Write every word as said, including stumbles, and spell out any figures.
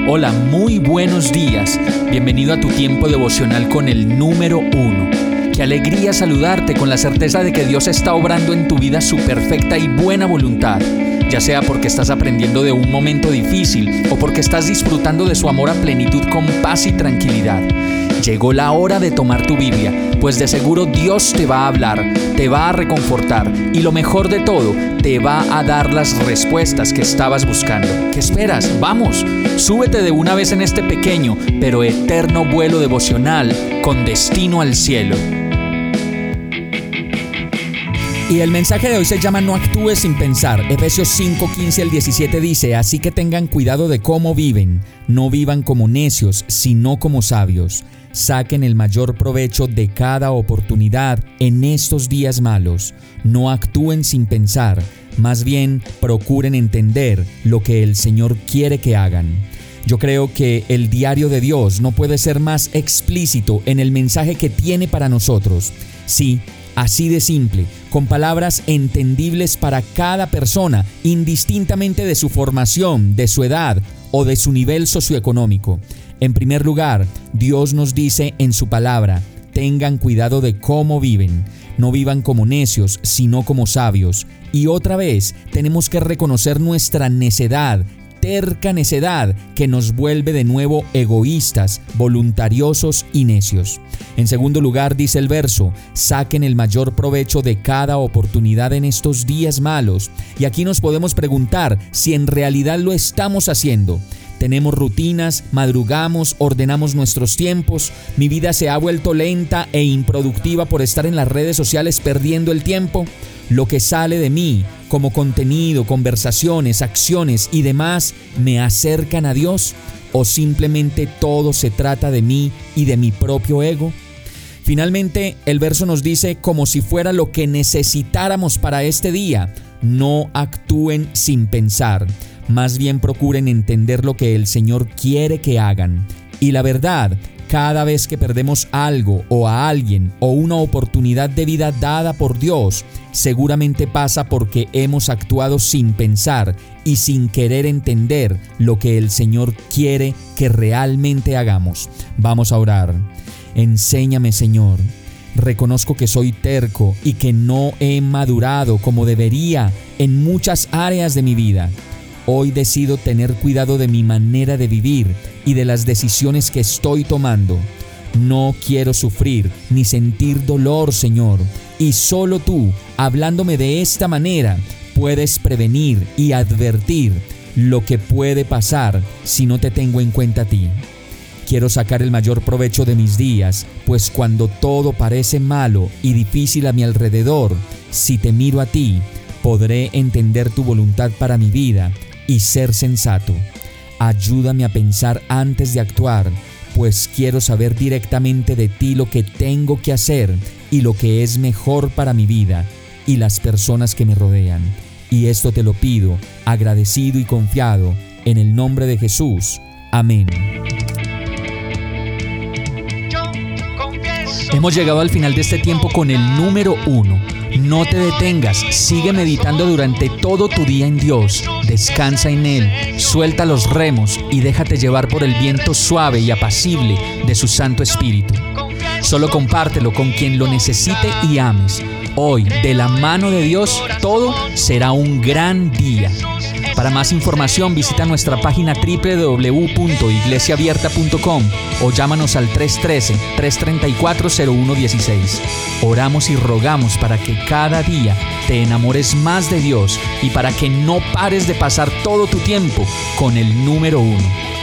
Hola, muy buenos días. Bienvenido a tu tiempo devocional con el número uno. Qué alegría saludarte con la certeza de que Dios está obrando en tu vida su perfecta y buena voluntad, ya sea porque estás aprendiendo de un momento difícil o porque estás disfrutando de su amor a plenitud con paz y tranquilidad. Llegó la hora de tomar tu Biblia, pues de seguro Dios te va a hablar, te va a reconfortar y lo mejor de todo, te va a dar las respuestas que estabas buscando. ¿Qué esperas? ¡Vamos! Súbete de una vez en este pequeño pero eterno vuelo devocional con destino al cielo. Y el mensaje de hoy se llama No actúes sin pensar. Efesios cinco, quince al diecisiete dice: Así que tengan cuidado de cómo viven. No vivan como necios, sino como sabios. Saquen el mayor provecho de cada oportunidad en estos días malos. No actúen sin pensar. Más bien, procuren entender lo que el Señor quiere que hagan. Yo creo que el diario de Dios no puede ser más explícito en el mensaje que tiene para nosotros. Sí, así de simple, con palabras entendibles para cada persona, indistintamente de su formación, de su edad o de su nivel socioeconómico. En primer lugar, Dios nos dice en su palabra: tengan cuidado de cómo viven. No vivan como necios, sino como sabios. Y otra vez, tenemos que reconocer nuestra necedad, terca necedad que nos vuelve de nuevo egoístas, voluntariosos y necios. En segundo lugar, dice el verso: saquen el mayor provecho de cada oportunidad en estos días malos. Y aquí nos podemos preguntar si en realidad lo estamos haciendo. Tenemos rutinas, madrugamos, ordenamos nuestros tiempos. Mi vida se ha vuelto lenta e improductiva por estar en las redes sociales perdiendo el tiempo. Lo que sale de mí, como contenido, conversaciones, acciones y demás, ¿me acercan a Dios? ¿O simplemente todo se trata de mí y de mi propio ego? Finalmente, el verso nos dice, como si fuera lo que necesitáramos para este día: no actúen sin pensar. Más bien procuren entender lo que el Señor quiere que hagan. Y la verdad, cada vez que perdemos algo o a alguien o una oportunidad de vida dada por Dios, seguramente pasa porque hemos actuado sin pensar y sin querer entender lo que el Señor quiere que realmente hagamos. Vamos a orar. Enséñame, Señor. Reconozco que soy terco y que no he madurado como debería en muchas áreas de mi vida. Hoy decido tener cuidado de mi manera de vivir y de las decisiones que estoy tomando. No quiero sufrir ni sentir dolor, Señor, y solo tú, hablándome de esta manera, puedes prevenir y advertir lo que puede pasar si no te tengo en cuenta a ti. Quiero sacar el mayor provecho de mis días, pues cuando todo parece malo y difícil a mi alrededor, si te miro a ti, podré entender tu voluntad para mi vida y ser sensato. Ayúdame a pensar antes de actuar, pues quiero saber directamente de ti lo que tengo que hacer y lo que es mejor para mi vida y las personas que me rodean. Y esto te lo pido, agradecido y confiado, en el nombre de Jesús. Amén. Hemos llegado al final de este tiempo con el número uno. No te detengas, sigue meditando durante todo tu día en Dios, descansa en Él, suelta los remos y déjate llevar por el viento suave y apacible de su Santo Espíritu. Solo compártelo con quien lo necesite y ames. Hoy, de la mano de Dios, todo será un gran día. Para más información visita nuestra página doble u doble u doble u punto iglesia abierta punto com o llámanos al tres uno tres, tres tres cuatro, cero uno uno seis. Oramos y rogamos para que cada día te enamores más de Dios y para que no pares de pasar todo tu tiempo con el número uno.